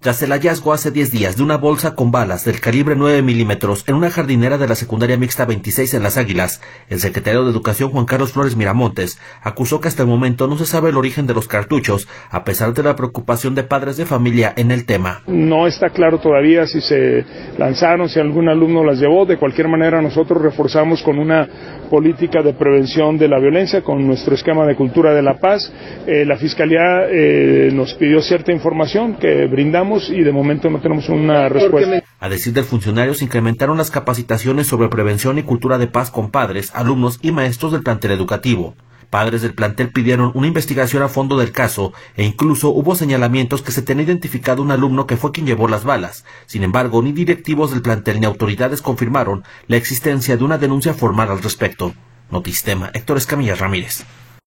Tras el hallazgo hace 10 días de una bolsa con balas del calibre 9 milímetros en una jardinera de la secundaria mixta 26 en Las Águilas, el secretario de Educación Juan Carlos Flores Miramontes acusó que hasta el momento no se sabe el origen de los cartuchos, a pesar de la preocupación de padres de familia en el tema. No está claro todavía si se lanzaron, si algún alumno las llevó. De cualquier manera, nosotros reforzamos con una política de prevención de la violencia, con nuestro esquema de cultura de la paz. La Fiscalía nos pidió cierta información que brindamos y de momento no tenemos una respuesta. A decir del funcionario, se incrementaron las capacitaciones sobre prevención y cultura de paz con padres, alumnos y maestros del plantel educativo. Padres del plantel pidieron una investigación a fondo del caso e incluso hubo señalamientos que se tenía identificado un alumno que fue quien llevó las balas. Sin embargo, ni directivos del plantel ni autoridades confirmaron la existencia de una denuncia formal al respecto. Notistema, Héctor Escamilla Ramírez.